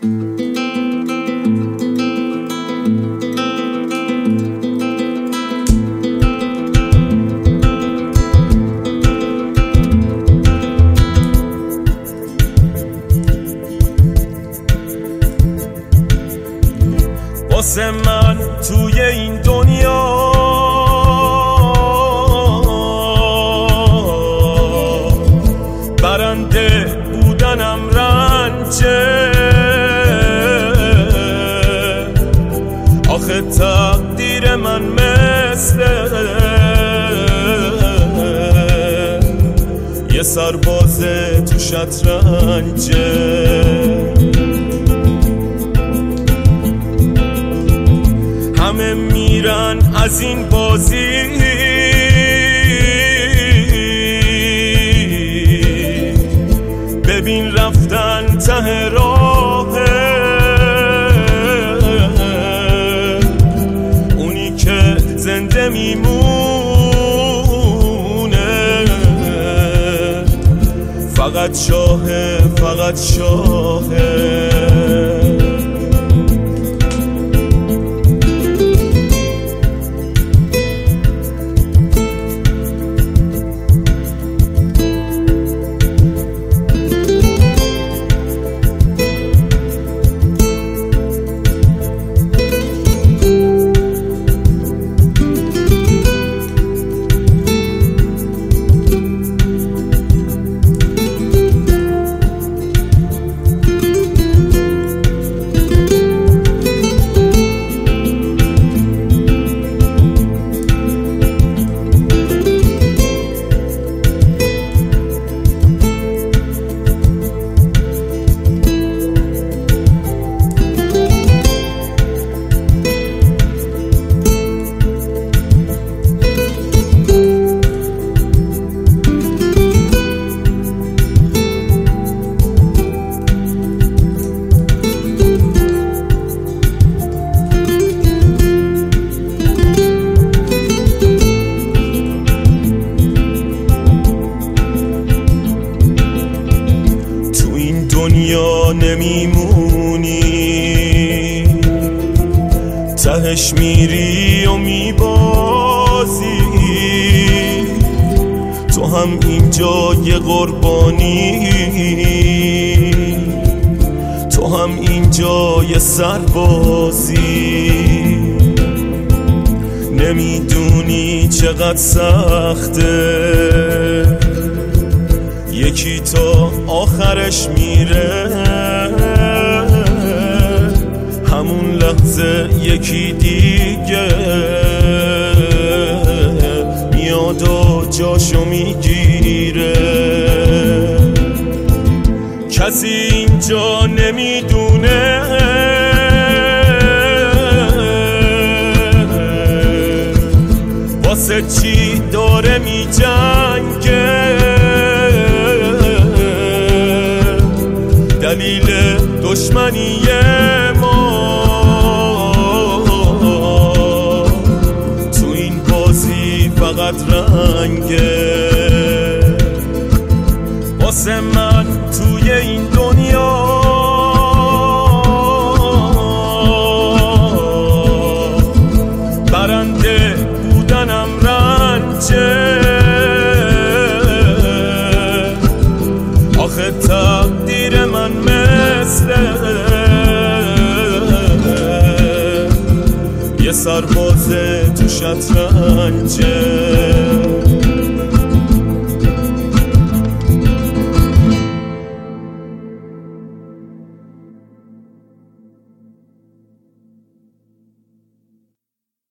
واسه من توی این دنیا برنده بودنم رنجه، آخه تقدیر من مثل یه سرباز تو شطرنجه. همه میرن از این بازی، ببین رفتن ته راهه، اونی که زنده میمونه فقط شاهه، فقط شاهه. دنیا نمیمونی، تهش میری و میبازی، تو هم اینجا یه قربانی، تو هم اینجا یه سربازی. نمیدونی چقدر سخته یکی تا آخرش میره، همون لحظه یکی دیگه میاد و جاشو میگیره. کسی اینجا نمیدونه واسه چی داره میجنگه، دلیل دشمنی ما تو این بازی فقط رنگه. واسه من توی این دنیا برنده بودنم رنجه، آخه تقدیر من مثل یه سرباز تو شطرنجه.